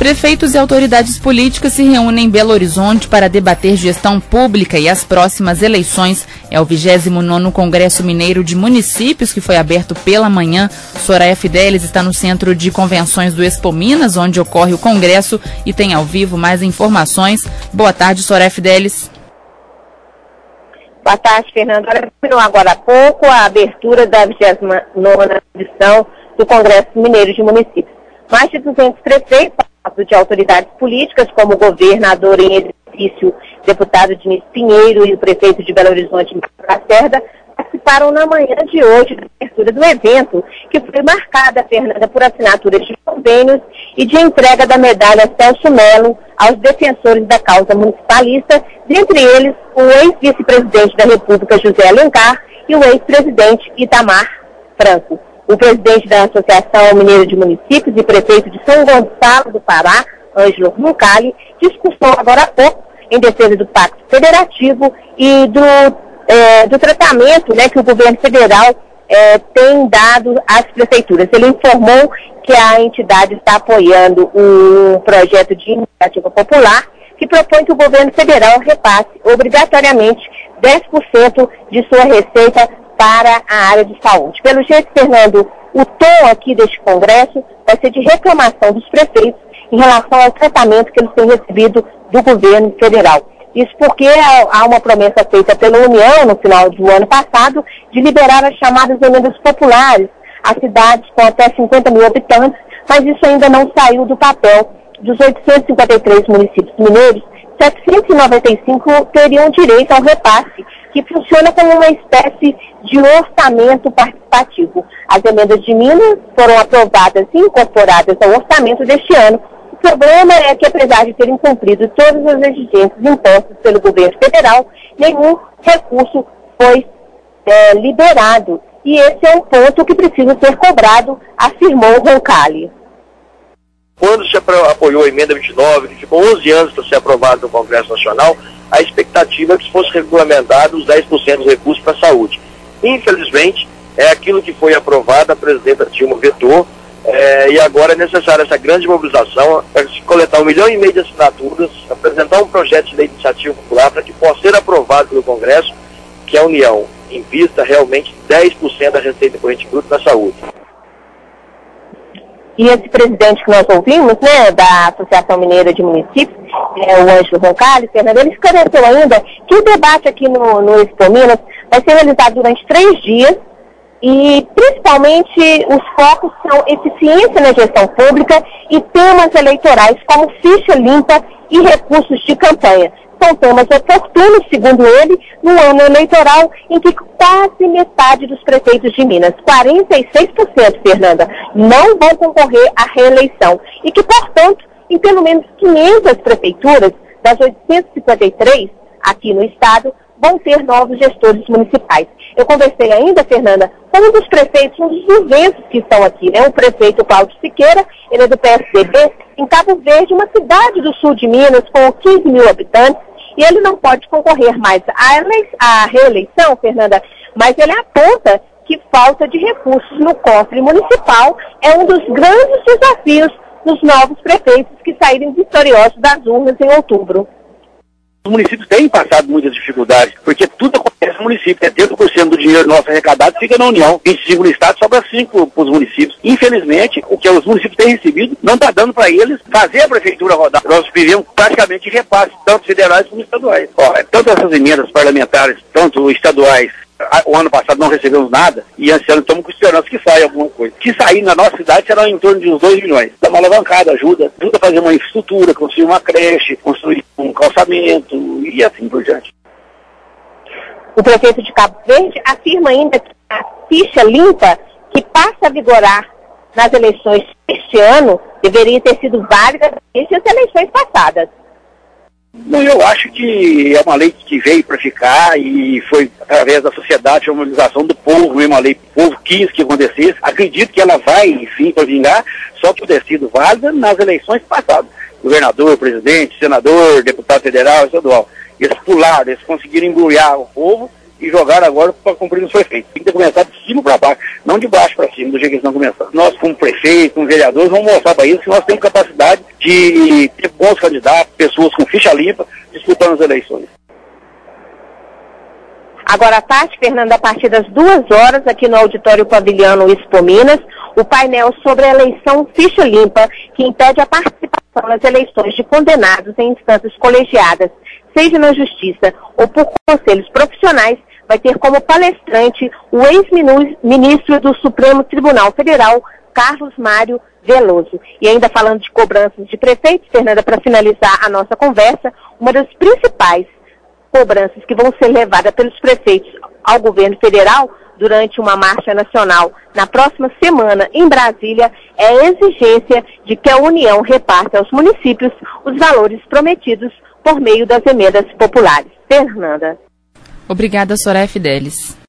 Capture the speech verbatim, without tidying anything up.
Prefeitos e autoridades políticas se reúnem em Belo Horizonte para debater gestão pública e as próximas eleições. É o vigésimo nono Congresso Mineiro de Municípios, que foi aberto pela manhã. Soraya Fidelis está no Centro de Convenções do Expo Minas, onde ocorre o Congresso, e tem ao vivo mais informações. Boa tarde, Soraya Fidelis. Boa tarde, Fernando. Terminou agora há pouco a abertura da vigésima nona edição do Congresso Mineiro de Municípios. Mais de duzentos prefeitos de autoridades políticas, como o governador em exercício, deputado Diniz Pinheiro, e o prefeito de Belo Horizonte, Lacerda, participaram na manhã de hoje da abertura do evento, que foi marcada, Fernanda, por assinaturas de convênios e de entrega da medalha Celso Melo aos defensores da causa municipalista, dentre eles o ex-vice-presidente da República, José Alencar, e o ex-presidente Itamar Franco. O presidente da Associação Mineira de Municípios e prefeito de São Gonçalo do Pará, Ângelo Roncalli, discursou agora há pouco em defesa do Pacto Federativo e do, é, do tratamento, né, que o governo federal é, tem dado às prefeituras. Ele informou que a entidade está apoiando um projeto de iniciativa popular que propõe que o governo federal repasse obrigatoriamente dez por cento de sua receita para a área de saúde. Pelo jeito, Fernando, o tom aqui deste congresso vai ser de reclamação dos prefeitos em relação ao tratamento que eles têm recebido do governo federal. Isso porque há uma promessa feita pela União no final do ano passado de liberar as chamadas emendas populares a cidades com até cinquenta mil habitantes, mas isso ainda não saiu do papel. Dos oitocentos e cinquenta e três municípios mineiros, setecentos e noventa e cinco teriam direito ao repasse, que funciona como uma espécie de orçamento participativo. As emendas de Minas foram aprovadas e incorporadas ao orçamento deste ano. O problema é que, apesar de terem cumprido todas as exigências impostas pelo governo federal, nenhum recurso foi é, liberado. E esse é um ponto que precisa ser cobrado, afirmou Roncalli. Quando se apoiou a emenda vinte e nove, que ficou onze anos para ser aprovado no Congresso Nacional, a expectativa é que fosse regulamentado os dez por cento dos recursos para a saúde. Infelizmente, é aquilo que foi aprovado, a presidenta Dilma vetou, é, e agora é necessária essa grande mobilização para se coletar um milhão e meio de assinaturas, apresentar um projeto de lei de iniciativa popular para que possa ser aprovado pelo Congresso, que a União invista realmente dez por cento da receita corrente bruta na saúde. E esse presidente que nós ouvimos, né, da Associação Mineira de Municípios, é, o Ângelo Roncalli, Fernando, ele esclareceu ainda que o debate aqui no, no Expo Minas vai ser realizado durante três dias e, principalmente, os focos são eficiência na gestão pública e temas eleitorais como ficha limpa e recursos de campanha. São temas oportunos, segundo ele, no ano eleitoral em que quase metade dos prefeitos de Minas, quarenta e seis por cento, Fernanda, não vão concorrer à reeleição. E que, portanto, em pelo menos quinhentas prefeituras, das oitocentas e cinquenta e três aqui no estado, vão ter novos gestores municipais. Eu conversei ainda, Fernanda, com um dos prefeitos, um dos duzentos que estão aqui, né? O prefeito Cláudio Siqueira, ele é do P S D B, em Cabo Verde, uma cidade do sul de Minas com quinze mil habitantes, e ele não pode concorrer mais à, ele... à reeleição, Fernanda, mas ele aponta que falta de recursos no cofre municipal é um dos grandes desafios dos novos prefeitos que saírem vitoriosos das urnas em outubro. Os municípios têm passado muitas dificuldades, porque tudo acontece no município. setenta por cento do dinheiro nosso arrecadado fica na União. vinte e cinco no Estado, sobra cinco para os municípios. Infelizmente, o que os municípios têm recebido não está dando para eles fazer a prefeitura rodar. Nós vivemos praticamente repasse, tanto federais como estaduais. Ó, tanto essas emendas parlamentares, tanto estaduais, o ano passado não recebemos nada, e esse ano estamos questionando que sai alguma coisa. Se sair na nossa cidade será em torno de uns dois milhões. Dá uma alavancada, ajuda, ajuda a fazer uma infraestrutura, construir uma creche, construir um calçamento e assim por diante. O prefeito de Cabo Verde afirma ainda que a ficha limpa, que passa a vigorar nas eleições deste ano, deveria ter sido válida desde as eleições passadas. Não, eu acho que é uma lei que veio para ficar e foi através da sociedade, a mobilização do povo, mesmo a lei que o povo quis que acontecesse. Acredito que ela vai, enfim, para vingar, só que ter sido válida nas eleições passadas. Governador, presidente, senador, deputado federal, estadual. Eles pularam, eles conseguiram embrulhar o povo e jogaram agora para cumprir o seu efeito. Tem que começar de cima para baixo, não de baixo para cima, do jeito que eles estão começando. Nós, como prefeito, como vereadores, vamos mostrar para eles que nós temos capacidade de ter bons candidatos, pessoas com ficha limpa, disputando as eleições. Agora à tarde, Fernanda, a partir das duas horas, aqui no Auditório Pavilhão Expo Minas, o painel sobre a eleição ficha limpa, que impede a participação nas eleições de condenados em instâncias colegiadas, seja na Justiça ou por conselhos profissionais, vai ter como palestrante o ex-ministro do Supremo Tribunal Federal, Carlos Mário Veloso. E ainda falando de cobranças de prefeitos, Fernanda, para finalizar a nossa conversa, uma das principais cobranças que vão ser levadas pelos prefeitos ao governo federal durante uma marcha nacional na próxima semana em Brasília é a exigência de que a União reparta aos municípios os valores prometidos por meio das emendas populares. Fernanda. Obrigada, Soraya Fidelis.